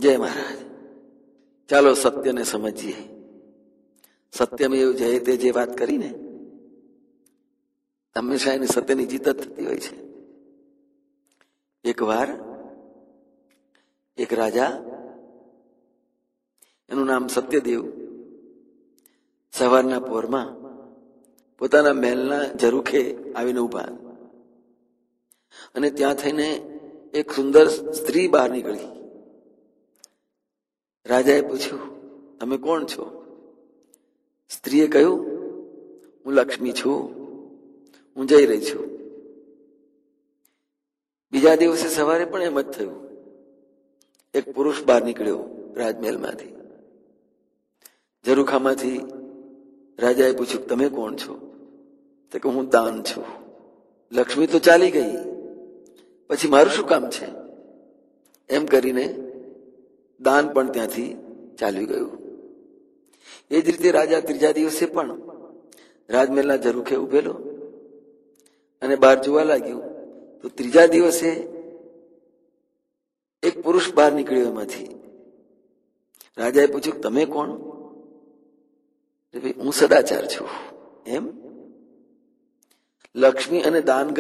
જય મહારાજ. ચાલો સત્યને સમજીએ. સત્યમેવ જયતે જે વાત કરીને હંમેશા એની સત્યની જીત જ થતી હોય છે. એક વાર એક રાજા, એનું નામ સત્યદેવ, સવારના પોરમાં પોતાના મહેલના ઝરૂખે આવીને ઉભા અને ત્યાં થઈને એક સુંદર સ્ત્રી બહાર નીકળી. રાજાએ પૂછ્યું, તમે કોણ છો? સ્ત્રીએ કહ્યું, હું લક્ષ્મી છું, હું જઈ રહી છું. બીજા દિવસે સવારે પણ એમ જ થયું. એક પુરુષ બહાર નીકળ્યો રાજમહેલમાંથી. ઝરૂખામાંથી રાજાએ પૂછ્યું, તમે કોણ છો? તો કે હું દાન છું. લક્ષ્મી તો ચાલી ગઈ, પછી મારું શું કામ છે? એમ કરીને દાન પણ ત્યાંથી ચાલ્યું ગયું. એ જ રીતે રાજા ત્રીજા દિવસે પણ રાજમહેલના ઝરૂખે ઉભેલો અને બહાર જોવા લાગ્યું તો ત્રીજા દિવસે એક પુરુષ બહાર નીકળ્યો એમાંથી. રાજાએ પૂછ્યું, તમે કોણ? હું સદાચાર છું. એમ? લક્ષ્મી અને દાન